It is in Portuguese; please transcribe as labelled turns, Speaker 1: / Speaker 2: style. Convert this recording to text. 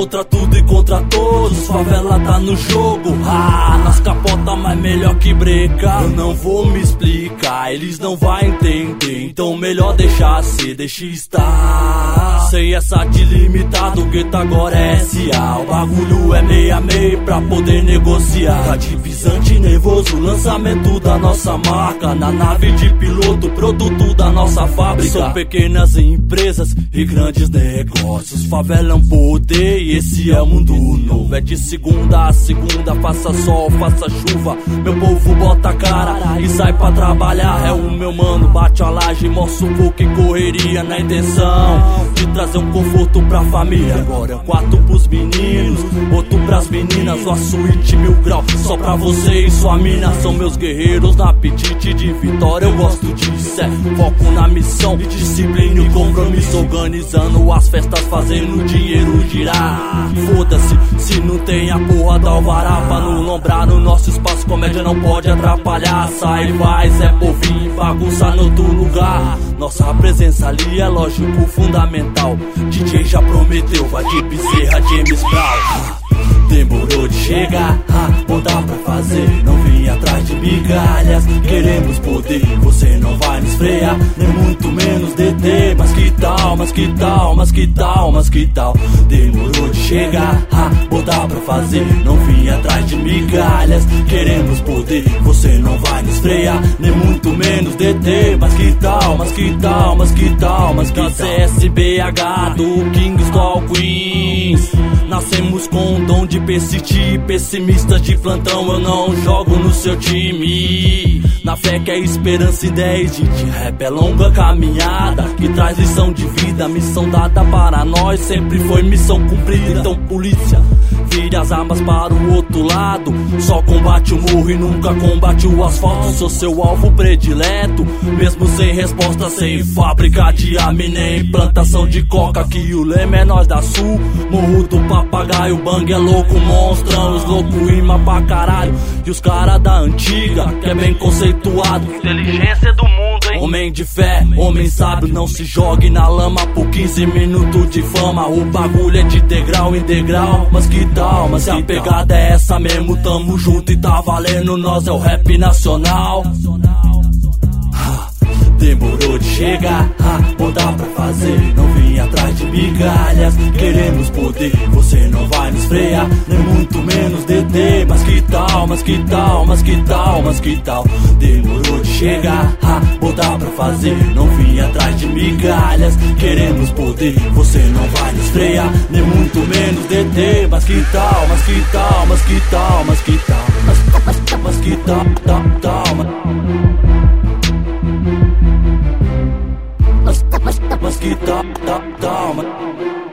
Speaker 1: contra tudo e contra todos, favela tá no jogo. Nós capota, mas melhor que breca. Eu não vou me explicar, eles não vão entender, então melhor deixar ser, deixa estar. Sem essa de limitado, o gueto agora é SA. O bagulho é meio a meio pra poder negociar. Tá de pisante nervoso, lançamento da nossa marca. Na nave de piloto, produto da nossa fábrica. São pequenas empresas e grandes negócios. Favela é um poder e esse é o mundo novo. É de segunda a segunda, faça sol, faça chuva, meu povo bota a cara e sai pra trabalhar. É o meu mano, bate a laje, mostra um pouco e correria na intenção de trazer um conforto pra família. Agora é um quarto pros meninos, outro pras meninas, uma suíte 1000 graus só pra você e sua mina. São meus guerreiros na apetite de vitória, eu gosto disso, é foco na missão, disciplina e compromisso. Organizando as festas, fazendo o dinheiro girar. Foda-se se não tem a porra da alvará pra não lombrar no nosso espaço, comédia não pode atrapalhar. Sai, vai, Zé Povinho, bagunça no outro lugar. Nossa presença ali é lógico, fundamental. DJ já prometeu, vai de Bezerra, James Brown. Demorou de chegar, não dá pra fazer. Não vim atrás de migalhas, queremos poder. Você não vai nos frear, nem muito menos deter. Mas que tal, mas que tal, mas que tal, mas que tal? Demorou de chegar, não dá pra fazer. Não vim atrás de migalhas, queremos poder. Você não vai nos frear, nem muito menos deter. Mas que tal, mas que tal, mas que tal, mas que tal? CSBH do Kings do All Queens. Nascemos com o dom de persistir, pessimistas de plantão, eu não jogo no seu time. Na fé que é esperança e 10 de rap é longa caminhada que traz lição de vida. Missão dada para nós sempre foi missão cumprida. Então polícia, vire as armas para o outro lado. Só combate o morro e nunca combate o asfalto. Sou seu alvo predileto, mesmo sem resposta, sem fábrica de nem plantação de coca. Que o lema é nós da sul, morro do papagaio. Bang é louco, monstrão, os loucos rima pra caralho. E os cara da antiga, que é bem conceituado. Inteligência do mundo, hein? Homem de fé, homem sábio, não se jogue na lama por 15 minutos de fama. O bagulho é de degrau em degrau. Mas que tal, mas se a pegada é essa mesmo, tamo junto e tá valendo. Nós é o rap nacional. Demorou de chegar, não dá pra fazer. Não vim atrás de migalhas, queremos poder. Você não vai nos frear, nem muito menos deter. Mas que tal, mas que tal, mas que tal, mas que tal? Demorou de chegar, não dá pra fazer. Não vim atrás de migalhas, queremos poder. Você não vai nos frear, nem muito menos deter. Mas que tal, mas que tal, mas que tal, mas que tal? Mas que tal, mas que tal,